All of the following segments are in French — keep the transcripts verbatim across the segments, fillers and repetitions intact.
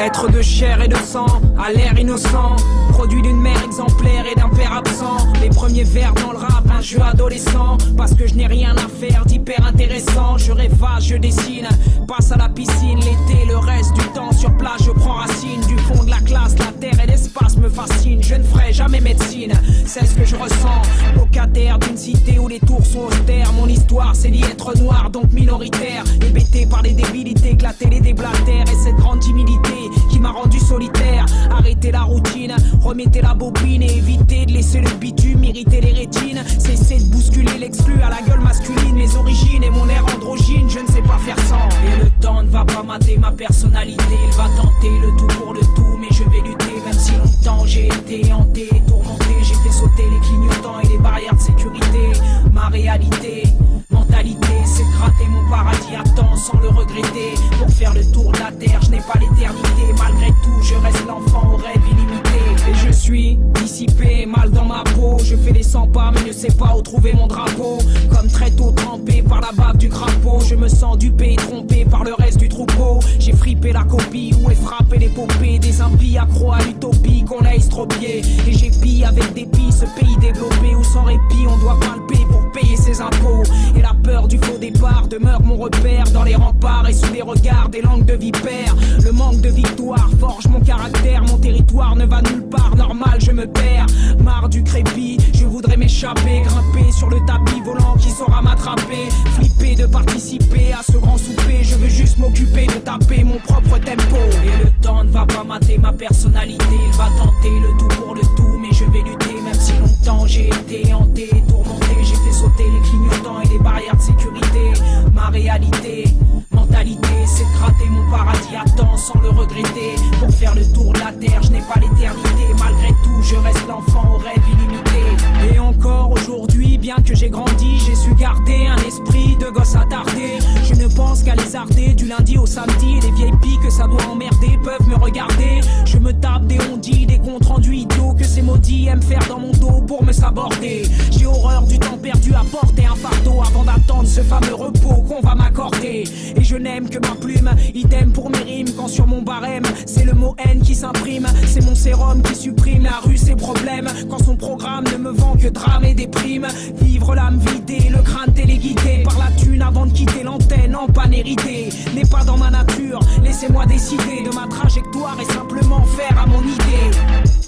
Être de chair et de sang, à l'air innocent, produit d'une mère exemplaire et d'un père absent. Les premiers vers dans le rap, un jeu adolescent, parce que je n'ai rien à faire d'hyper intéressant. Je rêvasse, je dessine, passe à la piscine l'été, le reste du temps sur place je prends racine. Du fond de la classe, la terre et l'espace me fascinent. Je ne ferai jamais médecine, c'est ce que je ressens. Locataire d'une cité où les tours sont austères. Mon histoire c'est d'y être noir, donc minoritaire. Hébété par les débilités, que la télé déblatère. Et cette grande timidité qui m'a rendu solitaire. Arrêtez la routine, remettez la bobine et évitez de laisser le bitume irriter les rétines. Cessez de bousculer l'exclu à la gueule masculine. Mes origines et mon air androgyne, je ne sais pas faire sans. Et le temps ne va pas mater ma personnalité. Il va tenter le tout pour le tout, mais je vais lutter. Même si longtemps j'ai été hanté, tourmenté. J'ai fait sauter les clignotants et les barrières de sécurité. Ma réalité, mentalité, c'est de gratter mon paradis à temps sans le regretter. Pour faire le tour de la terre, je n'ai pas l'éternité. Malgré tout, je reste l'enfant au rêve illimité. Et je suis dissipé, mal dans ma peau. Je fais les cent pas, mais ne sais pas où trouver mon drapeau. Comme très tôt trempé par la bave du crapaud. Je me sens dupé et trompé par le reste du troupeau. J'ai frippé la copie, où est frappé l'épopée des impies accro à l'utopie qu'on a estropié. Et j'épie avec dépit ce pays développé où sans répit on doit palper pour payer ses impôts. Et la peur du faux départ demeure mon repère dans les remparts et sous les regards des langues de vipères. Le manque de victoire forge mon caractère. Mon territoire ne va nulle part, normal je me perds. Marre du crépi, je voudrais m'échapper. Grimper sur le tapis volant qui saura m'attraper. Flipper de participer à ce grand souper. Je veux juste m'occuper de taper mon propre tempo. Et le temps ne va pas mater ma personnalité. Il va tenter le tout pour le tout, mais je vais lutter. Même si longtemps j'ai été hanté, tourmenté. J'ai fait sauter les clignotants et les barrières de sécurité. Ma réalité, mentalité, c'est de gratter mon paradis à temps sans le regretter. Pour faire le tour de la terre, je n'ai pas l'éternité. Malgré tout, je reste l'enfant au rêve illimité. Et encore aujourd'hui, bien que j'ai grandi, j'ai su garder un esprit de gosse attardé. Je ne pense qu'à les arder du lundi au samedi. Et les vieilles pies que ça doit emmerder peuvent me regarder. Je me tape des ondits, des comptes rendus idiots que ces maudits aiment faire dans mon dos pour me saborder. J'ai horreur du temps perdu à porter un fardeau avant d'attendre ce fameux repos qu'on va m'accorder. Et je n'aime que ma plume, idem pour mes rimes. Quand sur mon barème, c'est le mot haine qui s'imprime. C'est mon sérum qui supprime la rue, ses problèmes. Quand son programme ne me vend que drame et déprime. Vivre l'âme vidée, le crâne téléguidé par la thune avant de quitter l'antenne en panne héritée. N'est pas dans ma nature, laissez-moi décider de ma trajectoire et simplement faire à mon idée.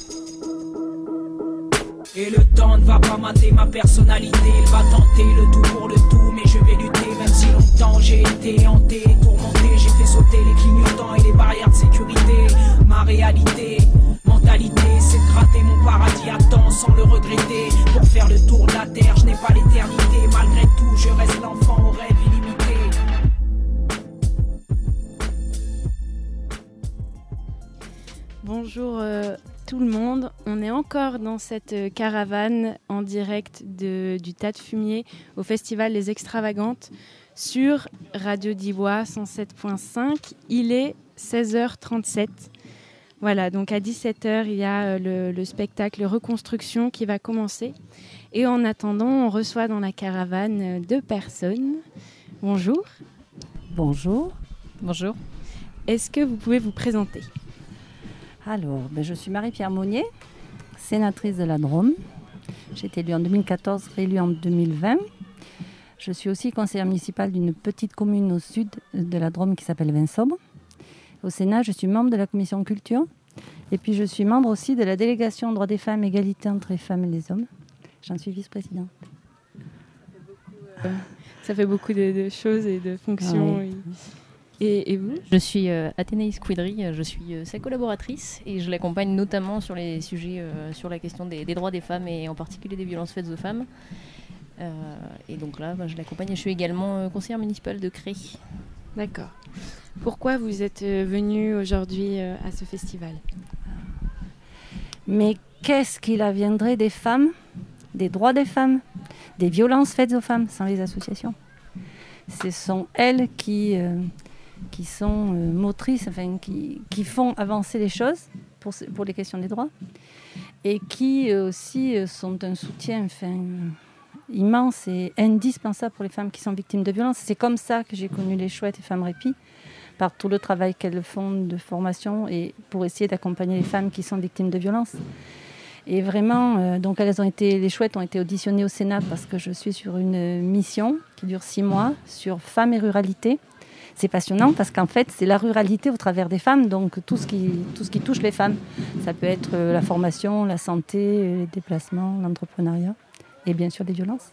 Et le temps ne va pas mater ma personnalité. Il va tenter le tout pour le tout, mais je vais lutter. Même si longtemps j'ai été hanté, tourmenté. J'ai fait sauter les clignotants et les barrières de sécurité. Ma réalité, mentalité, c'est de gratter mon paradis à temps sans le regretter. Pour faire le tour de la terre, je n'ai pas l'éternité. Malgré tout, je reste l'enfant au rêve illimité. Bonjour euh, tout le monde, on est encore dans cette caravane en direct de, du Tas de Fumier au Festival Les Extravagantes sur Radio Divois cent sept virgule cinq. Il est seize heures trente-sept. Voilà, donc à dix-sept heures, il y a le, le spectacle Reconstruction qui va commencer. Et en attendant, on reçoit dans la caravane deux personnes. Bonjour. Bonjour. Bonjour. Est-ce que vous pouvez vous présenter ? Alors, ben je suis Marie-Pierre Monnier, sénatrice de la Drôme. J'ai été élue en deux mille quatorze, réélue en deux mille vingt. Je suis aussi conseillère municipale d'une petite commune au sud de la Drôme qui s'appelle Vinsobre. Au Sénat, je suis membre de la commission culture. Et puis, je suis membre aussi de la délégation droits des femmes, égalité entre les femmes et les hommes. J'en suis vice-présidente. Euh, ça fait beaucoup de, de choses et de fonctions. Ouais. Et, et vous ? Je suis euh, Athénaïs Quidry, je suis euh, sa collaboratrice et je l'accompagne notamment sur les sujets, euh, sur la question des, des droits des femmes et en particulier des violences faites aux femmes. Euh, et donc là, bah, je l'accompagne et je suis également euh, conseillère municipale de Cré. D'accord. Pourquoi vous êtes euh, venue aujourd'hui euh, à ce festival ? Mais qu'est-ce qu'il adviendrait des femmes, des droits des femmes, des violences faites aux femmes sans les associations ? Ce sont elles qui... Euh, qui sont euh, motrices, enfin, qui, qui font avancer les choses pour, pour les questions des droits et qui euh, aussi euh, sont un soutien enfin, immense et indispensable pour les femmes qui sont victimes de violences. C'est comme ça que j'ai connu les Chouettes et Femmes Répit par tout le travail qu'elles font de formation et pour essayer d'accompagner les femmes qui sont victimes de violences. Et vraiment, euh, donc elles ont été, les chouettes ont été auditionnées au Sénat parce que je suis sur une mission qui dure six mois sur femmes et ruralité. C'est passionnant parce qu'en fait, c'est la ruralité au travers des femmes, donc tout ce qui, tout ce qui touche les femmes. Ça peut être euh, la formation, la santé, les déplacements, l'entrepreneuriat et bien sûr les violences.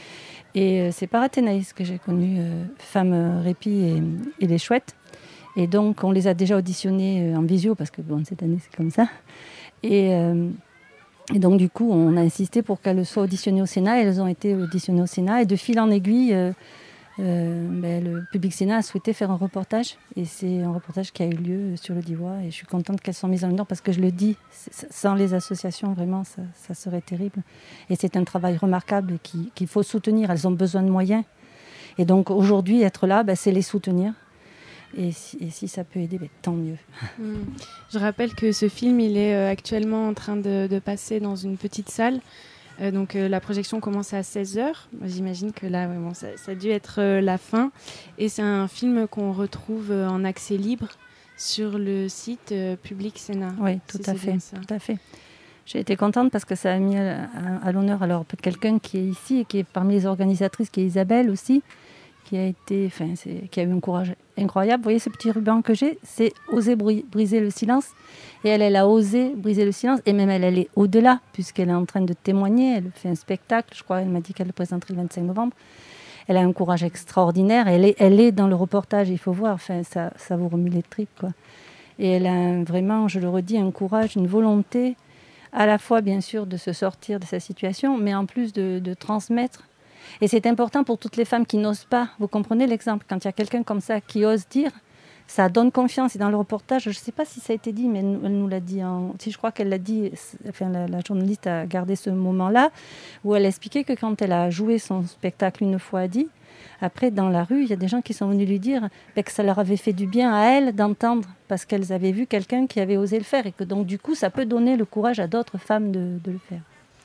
Et euh, c'est par Athénaïs que j'ai connu euh, Femmes euh, Répit et, et les chouettes. Et donc, on les a déjà auditionnées euh, en visio parce que bon, cette année, c'est comme ça. Et, euh, et donc, du coup, on a insisté pour qu'elles soient auditionnées au Sénat. Et elles ont été auditionnées au Sénat. Et de fil en aiguille... Euh, Euh, ben, le Public Sénat a souhaité faire un reportage et c'est un reportage qui a eu lieu sur le Diois et je suis contente qu'elles soient mises en lumière parce que je le dis, sans les associations vraiment ça, ça serait terrible et c'est un travail remarquable qui, qu'il faut soutenir, elles ont besoin de moyens et donc aujourd'hui être là ben, c'est les soutenir et si, et si ça peut aider ben, tant mieux. Mmh. Je rappelle que ce film il est euh, actuellement en train de, de passer dans une petite salle. Euh, donc euh, la projection commence à seize heures. Moi, j'imagine que là, ouais, bon, ça, ça a dû être euh, la fin. Et c'est un film qu'on retrouve euh, en accès libre sur le site euh, Public Sénat. Oui, tout à fait, tout à fait. J'ai été contente parce que ça a mis à, à, à l'honneur alors quelqu'un qui est ici et qui est parmi les organisatrices, qui est Isabelle aussi, qui a été, enfin, c'est, qui a eu un courage incroyable. Vous voyez ce petit ruban que j'ai, c'est oser bri- briser le silence. Et elle, elle a osé briser le silence. Et même elle, elle est au-delà, puisqu'elle est en train de témoigner. Elle fait un spectacle, je crois, elle m'a dit qu'elle le présenterait le vingt-cinq novembre. Elle a un courage extraordinaire. Elle est, elle est dans le reportage, il faut voir. Enfin, ça, ça vous remue les tripes, quoi. Et elle a un, vraiment, je le redis, un courage, une volonté, à la fois, bien sûr, de se sortir de sa situation, mais en plus de, de transmettre. Et c'est important pour toutes les femmes qui n'osent pas. Vous comprenez l'exemple, quand il y a quelqu'un comme ça qui ose dire, ça donne confiance. Et dans le reportage, je ne sais pas si ça a été dit, mais elle, elle nous l'a dit. En, si je crois qu'elle l'a dit, enfin, la, la journaliste a gardé ce moment-là, où elle a expliqué que quand elle a joué son spectacle une fois, a dit, après, dans la rue, il y a des gens qui sont venus lui dire ben, que ça leur avait fait du bien à elle d'entendre, parce qu'elles avaient vu quelqu'un qui avait osé le faire. Et que donc, du coup, ça peut donner le courage à d'autres femmes de, de le faire.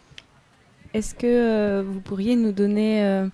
Est-ce que euh, vous pourriez nous donner euh,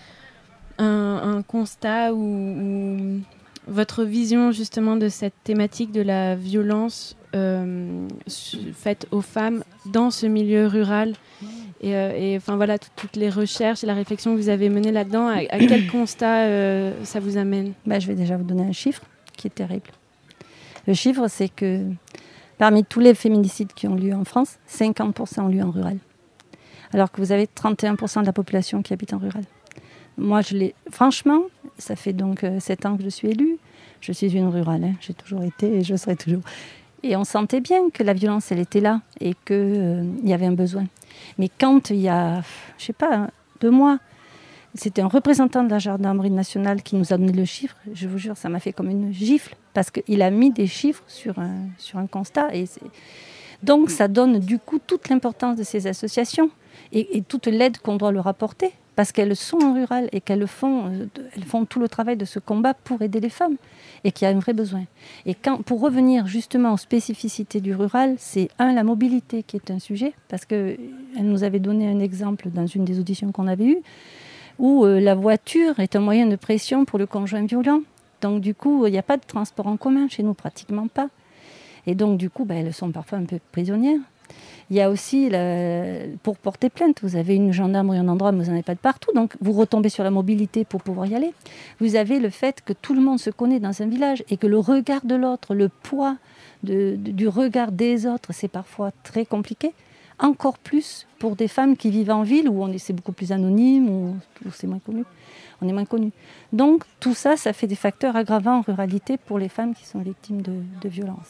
un, un constat ou, ou votre vision justement de cette thématique de la violence euh, faite aux femmes dans ce milieu rural et, euh, et enfin voilà tout, toutes les recherches et la réflexion que vous avez menée là-dedans, à, à quel constat euh, ça vous amène? Ben, je vais déjà vous donner un chiffre qui est terrible. Le chiffre, c'est que parmi tous les féminicides qui ont lieu en France, cinquante pour cent ont lieu en rural. Alors que vous avez trente et un pour cent de la population qui habite en rural. Moi, je l'ai... Franchement, ça fait donc euh, sept ans que je suis élue. Je suis une rurale, hein. J'ai toujours été et je serai toujours. Et on sentait bien que la violence, elle était là et qu'il euh, y avait un besoin. Mais quand il y a, je sais pas, deux mois, c'était un représentant de la gendarmerie nationale qui nous a donné le chiffre. Je vous jure, ça m'a fait comme une gifle parce qu'il a mis des chiffres sur un, sur un constat. Et c'est... Donc, ça donne du coup toute l'importance de ces associations. Et, et toute l'aide qu'on doit leur apporter, parce qu'elles sont en rural et qu'elles font, euh, de, elles font tout le travail de ce combat pour aider les femmes, et qu'il y a un vrai besoin. Et quand, pour revenir justement aux spécificités du rural, c'est un, la mobilité qui est un sujet, parce qu'elle nous avait donné un exemple dans une des auditions qu'on avait eues, où euh, la voiture est un moyen de pression pour le conjoint violent. Donc du coup, il n'y a pas de transport en commun chez nous, pratiquement pas. Et donc du coup, bah, elles sont parfois un peu prisonnières. Il y a aussi, la, pour porter plainte, vous avez une gendarmerie en endroit, mais vous n'en avez pas de partout. Donc, vous retombez sur la mobilité pour pouvoir y aller. Vous avez le fait que tout le monde se connaît dans un village et que le regard de l'autre, le poids de, de, du regard des autres, c'est parfois très compliqué. Encore plus pour des femmes qui vivent en ville où on est, c'est beaucoup plus anonyme, où, où c'est moins connu. On est moins connu. Donc, tout ça, ça fait des facteurs aggravants en ruralité pour les femmes qui sont victimes de, de violences.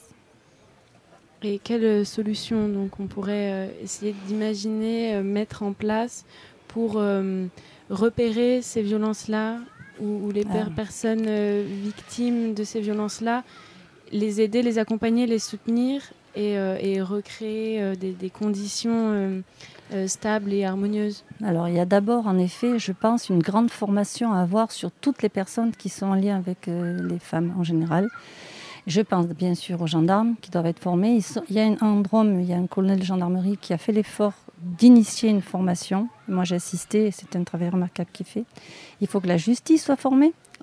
Et quelles solutions donc, on pourrait euh, essayer d'imaginer, euh, mettre en place pour euh, repérer ces violences-là ou, ou les per- ah. personnes euh, victimes de ces violences-là, les aider, les accompagner, les soutenir et, euh, et recréer euh, des, des conditions euh, euh, stables et harmonieuses? Alors, il y a d'abord, en effet, je pense, une grande formation à avoir sur toutes les personnes qui sont en lien avec euh, les femmes en général. Je pense bien sûr aux gendarmes qui doivent être formés. Ils sont, il y a un Drôme, il y a un colonel de gendarmerie qui a fait l'effort d'initier une formation. Moi, j'ai assisté et c'est un travail remarquable qu'il fait. Il faut que la justice soit formée.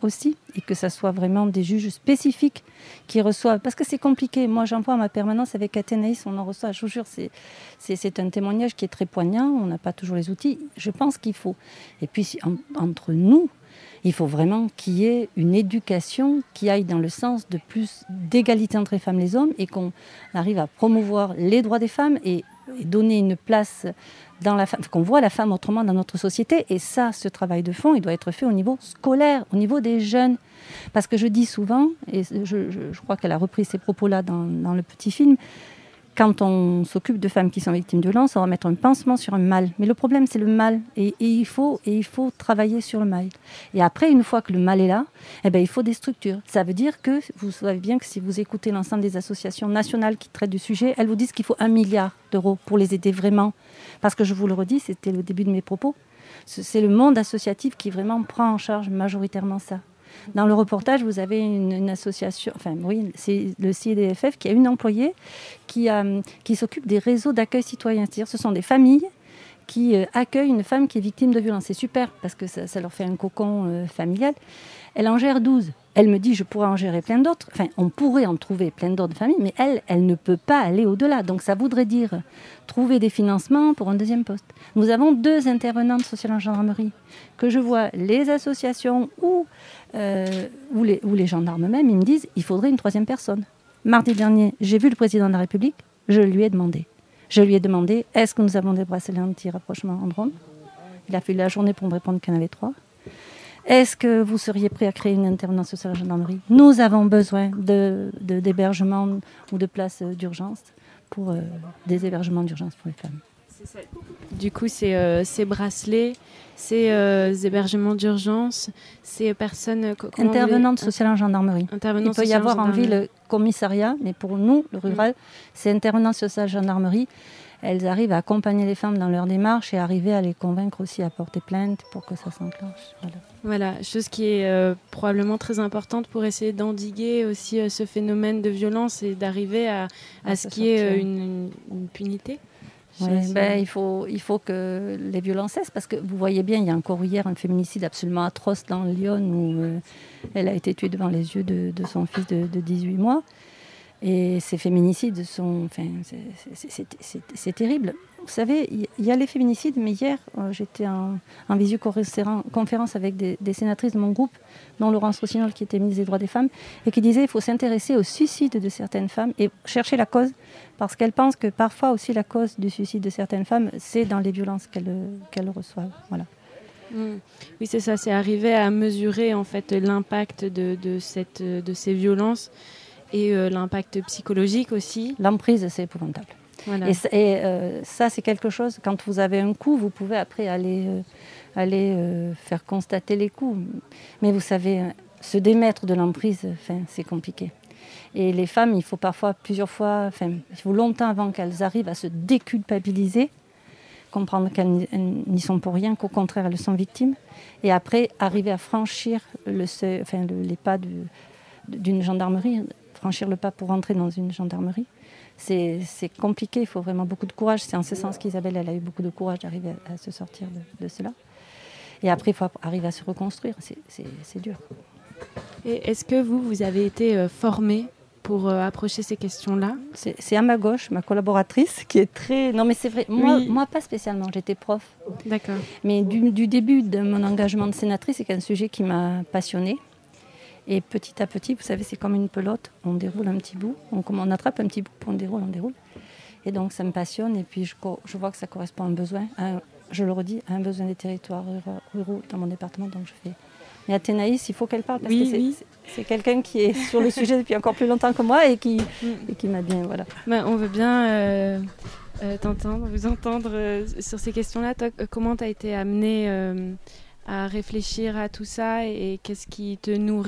aussi, et que ça soit vraiment des juges spécifiques qui reçoivent, parce que c'est compliqué. Moi, j'en vois à ma permanence avec Athénaïs, on en reçoit, je vous jure, c'est, c'est, c'est un témoignage qui est très poignant, on n'a pas toujours les outils, je pense qu'il faut. Et puis, en, entre nous, il faut vraiment qu'il y ait une éducation qui aille dans le sens de plus d'égalité entre les femmes et les hommes, et qu'on arrive à promouvoir les droits des femmes et, et donner une place dans la femme, qu'on voit la femme autrement dans notre société. Et ça, ce travail de fond, il doit être fait au niveau scolaire, au niveau des jeunes. Parce que je dis souvent, et je, je, je crois qu'elle a repris ces propos-là dans, dans le petit film, quand on s'occupe de femmes qui sont victimes de violence, on va mettre un pansement sur un mal. Mais le problème, c'est le mal. Et, et, il faut, et il faut travailler sur le mal. Et après, une fois que le mal est là, eh ben, il faut des structures. Ça veut dire que, vous savez bien que si vous écoutez l'ensemble des associations nationales qui traitent du sujet, elles vous disent qu'il faut un milliard d'euros pour les aider vraiment. Parce que je vous le redis, c'était le début de mes propos, c'est le monde associatif qui vraiment prend en charge majoritairement ça. Dans le reportage, vous avez une, une association, enfin oui, c'est le C I D F F qui a une employée qui, a, qui s'occupe des réseaux d'accueil citoyen. C'est-à-dire ce sont des familles qui euh, accueillent une femme qui est victime de violence. C'est super parce que ça, ça leur fait un cocon euh, familial. Elle en gère douze. Elle me dit, je pourrais en gérer plein d'autres. Enfin, on pourrait en trouver plein d'autres familles, mais elle, elle ne peut pas aller au-delà. Donc, ça voudrait dire trouver des financements pour un deuxième poste. Nous avons deux intervenantes sociales en gendarmerie que je vois, les associations ou, euh, ou, les, ou les gendarmes même, ils me disent, il faudrait une troisième personne. Mardi dernier, j'ai vu le président de la République, je lui ai demandé. Je lui ai demandé, est-ce que nous avons des bracelets anti-rapprochement en drone ? Il a fallu la journée pour me répondre qu'il y en avait trois. Est-ce que vous seriez prêt à créer une intervenance sociale à la gendarmerie ? Nous avons besoin de, de, d'hébergements ou de places d'urgence pour euh, des hébergements d'urgence pour les femmes. C'est ça. Du coup, c'est euh, ces bracelets, ces euh, hébergements d'urgence, ces personnes... Intervenantes sociales en gendarmerie. Intervenantes Il peut y avoir en ville commissariat, mais pour nous, le rural, mmh. c'est intervenantes sociales en gendarmerie. Elles arrivent à accompagner les femmes dans leur démarche et arriver à les convaincre aussi à porter plainte pour que ça s'enclenche. Voilà, voilà chose qui est euh, probablement très importante pour essayer d'endiguer aussi euh, ce phénomène de violence et d'arriver à, à, à ce qu'il y ait euh, une, une punité. Ouais, ben, il, faut, il faut que les violences cessent parce que vous voyez bien, il y a encore hier un féminicide absolument atroce dans Lyon où euh, elle a été tuée devant les yeux de, de son fils de, de dix-huit mois. Et ces féminicides sont... Enfin, c'est, c'est, c'est, c'est, c'est terrible. Vous savez, il y a les féminicides, mais hier, euh, j'étais en, en visioconférence avec des, des sénatrices de mon groupe, dont Laurence Rossignol, qui était ministre des Droits des Femmes, et qui disait qu'il faut s'intéresser au suicide de certaines femmes et chercher la cause, parce qu'elle pense que parfois aussi la cause du suicide de certaines femmes, c'est dans les violences qu'elles, qu'elles reçoivent. Voilà. Mmh. Oui, c'est ça, c'est arriver à mesurer en fait l'impact de, de, cette, de ces violences et euh, l'impact psychologique aussi. L'emprise, c'est épouvantable. Voilà. Et, et euh, ça, c'est quelque chose, quand vous avez un coup, vous pouvez après aller, euh, aller euh, faire constater les coups. Mais vous savez, se démettre de l'emprise, c'est compliqué. Et les femmes, il faut parfois, plusieurs fois, il faut longtemps avant qu'elles arrivent à se déculpabiliser, comprendre qu'elles n'y sont pour rien, qu'au contraire, elles sont victimes. Et après, arriver à franchir le, enfin, le, les pas du, d'une gendarmerie, franchir le pas pour entrer dans une gendarmerie. C'est, c'est compliqué, il faut vraiment beaucoup de courage. C'est en ce sens qu'Isabelle, elle a eu beaucoup de courage d'arriver à, à se sortir de, de cela. Et après, il faut arriver à se reconstruire. C'est, c'est, c'est dur. Et est-ce que vous, vous avez été euh, formée pour euh, approcher ces questions-là ? c'est, c'est à ma gauche, ma collaboratrice, qui est très... Non, mais c'est vrai. Moi, oui. moi pas spécialement. J'étais prof. D'accord. Mais du, du début de mon engagement de sénatrice, c'est un sujet qui m'a passionnée. Et petit à petit, vous savez, c'est comme une pelote. On déroule un petit bout, on, on attrape un petit bout, puis on déroule, on déroule. Et donc, ça me passionne. Et puis, je, je vois que ça correspond à un besoin, à, je le redis, à un besoin des territoires ruraux dans mon département. Donc, je fais... Mais Athénaïs, il faut qu'elle parle, parce oui, que c'est, oui. c'est, c'est quelqu'un qui est sur le sujet depuis encore plus longtemps que moi et qui, et qui m'a bien... Voilà. Ben, on veut bien euh, euh, t'entendre, vous entendre euh, sur ces questions-là. Toi, comment tu as été amenée euh, à réfléchir à tout ça et, et qu'est-ce qui te nourrit ?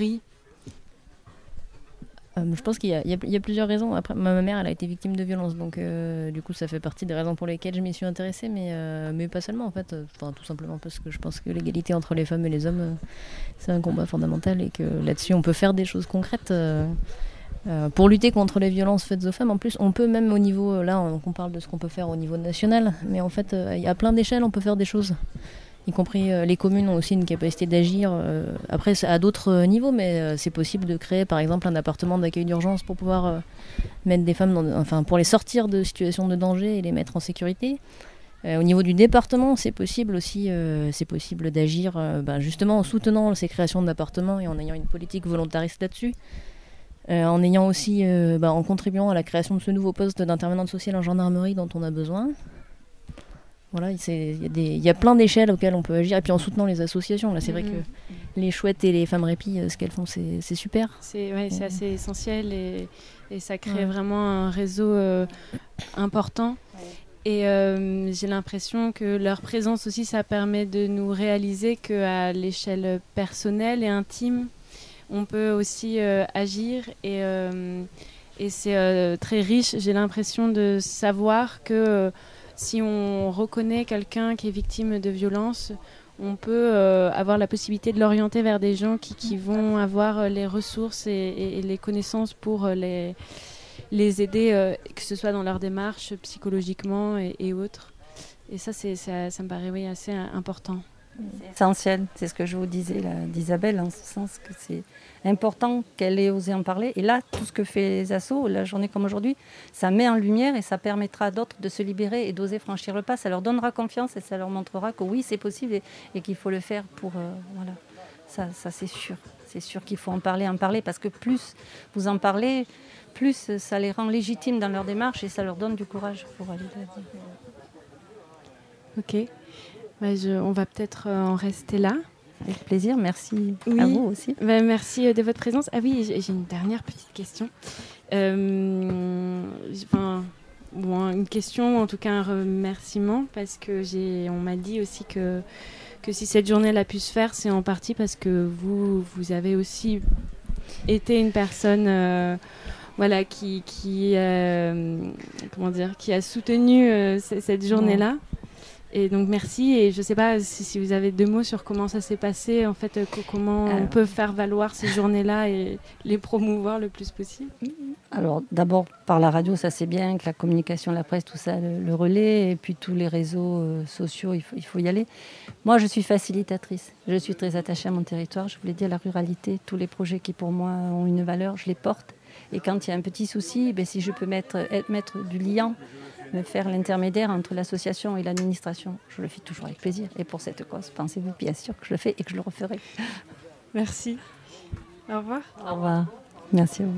Euh, je pense qu'il y a, il y, a, il y a plusieurs raisons. Après, ma mère, elle a été victime de violence, donc euh, du coup, ça fait partie des raisons pour lesquelles je m'y suis intéressée, mais, euh, mais pas seulement en fait. Enfin, tout simplement parce que je pense que l'égalité entre les femmes et les hommes, euh, c'est un combat fondamental et que là-dessus, on peut faire des choses concrètes euh, euh, pour lutter contre les violences faites aux femmes. En plus, on peut même au niveau, là, on, on parle de ce qu'on peut faire au niveau national, mais en fait, euh, il y a plein d'échelles, on peut faire des choses. y compris euh, les communes ont aussi une capacité d'agir, euh, après à d'autres euh, niveaux, mais euh, c'est possible de créer par exemple un appartement d'accueil d'urgence pour pouvoir euh, mettre des femmes, dans, enfin pour les sortir de situations de danger et les mettre en sécurité. Euh, au niveau du département, c'est possible aussi, euh, c'est possible d'agir euh, ben, justement en soutenant ces créations d'appartements et en ayant une politique volontariste là-dessus. Euh, en ayant aussi, euh, ben, en contribuant à la création de ce nouveau poste d'intervenante sociale en gendarmerie dont on a besoin. Voilà, il y, y a plein d'échelles auxquelles on peut agir, et puis en soutenant les associations. Là, c'est mmh. vrai que les chouettes et les femmes répit, ce qu'elles font, c'est, c'est super. C'est, ouais, c'est assez essentiel et, et ça crée ouais. vraiment un réseau euh, important. Ouais. Et euh, j'ai l'impression que leur présence aussi, ça permet de nous réaliser qu'à l'échelle personnelle et intime, on peut aussi euh, agir et, euh, et c'est euh, très riche. J'ai l'impression de savoir que euh, si on reconnaît quelqu'un qui est victime de violence, on peut euh, avoir la possibilité de l'orienter vers des gens qui, qui vont avoir les ressources et, et, et les connaissances pour les, les aider, euh, que ce soit dans leur démarche psychologiquement et, et autres. Et ça, c'est, ça, ça me paraît oui, assez important. C'est essentiel, c'est ce que je vous disais là, d'Isabelle, en ce sens que c'est important qu'elle ait osé en parler. Et là, tout ce que fait les assos, la journée comme aujourd'hui, ça met en lumière et ça permettra à d'autres de se libérer et d'oser franchir le pas. Ça leur donnera confiance et ça leur montrera que oui, c'est possible et, et qu'il faut le faire pour... Euh, voilà, ça, ça c'est sûr. C'est sûr qu'il faut en parler, en parler, parce que plus vous en parlez, plus ça les rend légitimes dans leur démarche et ça leur donne du courage pour aller de l'avant. Ok. Bah je, on va peut-être euh, en rester là. Avec plaisir, merci oui. à vous aussi. Bah, merci euh, de votre présence. Ah oui, j'ai, j'ai une dernière petite question. Euh, enfin, bon, une question, en tout cas un remerciement, parce que j'ai, on m'a dit aussi que, que si cette journée a pu se faire, c'est en partie parce que vous, vous avez aussi été une personne... Euh, voilà, qui, qui, euh, comment dire, qui a soutenu euh, c- cette journée-là. Ouais. Et donc merci, et je ne sais pas si, si vous avez deux mots sur comment ça s'est passé, en fait, euh, comment Alors, on peut faire valoir ces journées-là et les promouvoir le plus possible. Alors d'abord par la radio, ça c'est bien, que la communication, la presse, tout ça, le, le relais, et puis tous les réseaux euh, sociaux, il faut, il faut y aller. Moi je suis facilitatrice, je suis très attachée à mon territoire, je vous l'ai dit, à la ruralité, tous les projets qui pour moi ont une valeur, je les porte. Et quand il y a un petit souci, ben, si je peux mettre, être, mettre du liant, me faire l'intermédiaire entre l'association et l'administration, je le fais toujours avec plaisir. Et pour cette cause, pensez-vous bien sûr que je le fais et que je le referai. Merci. Au revoir. Au revoir. Merci à vous.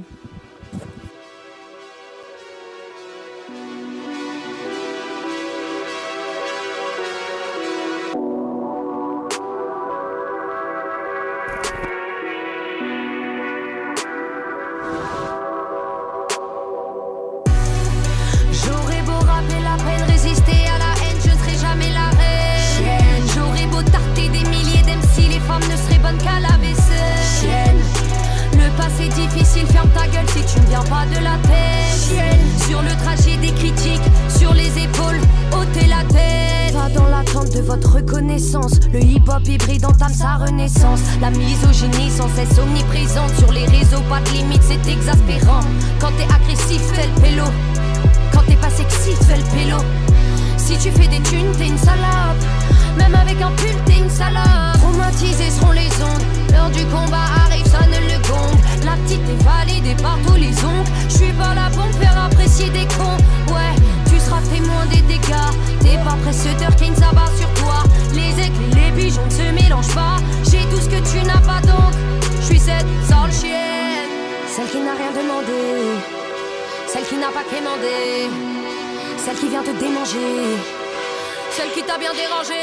Ferme ta gueule si tu ne viens pas de la tête. Chienne. Sur le trajet des critiques, sur les épaules, ôtez la tête. Va dans l'attente de votre reconnaissance. Le hip-hop hybride entame sa renaissance. La misogynie sans cesse omniprésente. Sur les réseaux, pas de limite, c'est exaspérant. Quand t'es agressif, fais le pélo. Quand t'es pas sexy, fais le pélo. Si tu fais des thunes, t'es une salope. Même avec un pull, t'es une salope. Traumatisés seront les ondes. L'heure du combat arrive, ça ne le gombe. La petite est validée par tous les oncles. Je suis pas là pour me faire apprécier des cons. Ouais, tu seras témoin des dégâts. T'es pas précédeur qui ne s'abat sur toi. Les aigles et les pigeons ne se mélangent pas. J'ai tout ce que tu n'as pas donc. Je suis cette sale chienne. Celle qui n'a rien demandé. Celle qui n'a pas quémandé. Celle qui vient te démanger. Celle qui t'a bien dérangé.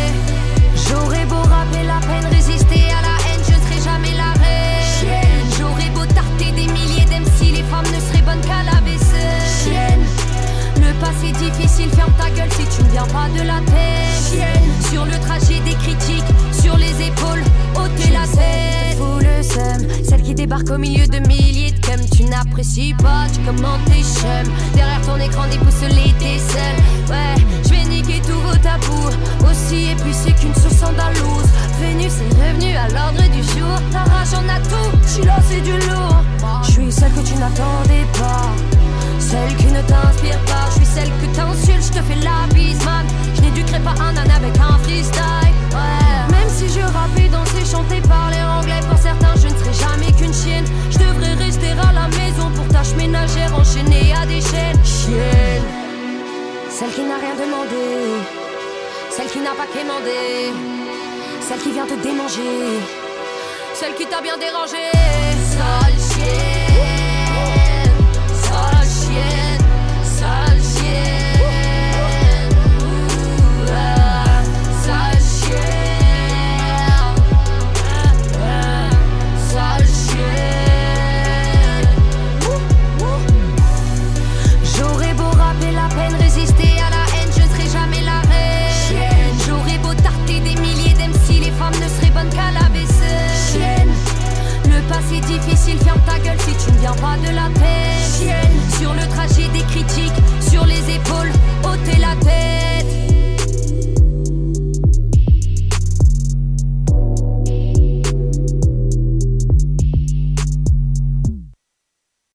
J'aurais beau rappeler la peine, résister à la haine, je ne serai jamais la reine. Chienne. J'aurais beau tarter des milliers d'M C, les femmes ne seraient bonnes qu'à la vaisselle. Chienne. Le passé difficile, ferme ta gueule si tu ne viens pas de la tête. Chienne. Sur le trajet des critiques, sur les épaules, ôtez la tête. Fous le seum, celle qui débarque au milieu de milliers de cums. Tu n'apprécies pas, tu commentes tes chums. Derrière ton écran déboussolé, t'es seul. Ouais, je vais niquer tous vos tabous. Aussi épicé qu'une sauce andalouse. Vénus est revenue à l'ordre du jour. Ta rage en a tout, je suis là c'est du lourd. Je suis celle que tu n'attendais pas. Celle qui ne t'inspire pas. Je suis celle que t'insultes, je te fais la bise man. Je n'éduquerai pas un âne avec un freestyle. Ouais. chanter, parler anglais. Pour certains, je ne serai jamais qu'une chienne. Je devrais rester à la maison pour tâches ménagères, enchaînées à des chaînes. Chienne, celle qui n'a rien demandé, celle qui n'a pas quémandé, celle qui vient te démanger, celle qui t'a bien dérangé. Sale chienne, sale chienne, sale chienne, ouh, ah, sale chienne, ah, sale chienne. Ouh, ouh. J'aurais beau rapper la peine, résister à la haine, je ne serai jamais la reine. Chienne, j'aurais beau tarter des milliers d'M C, les femmes ne seraient bonnes qu'à la vaisselle. Chienne, le passé difficile, ferme ta gueule si tu ne viens pas de la tête. Chienne, sur le trajet des critiques, sur les épaules, ôter la tête.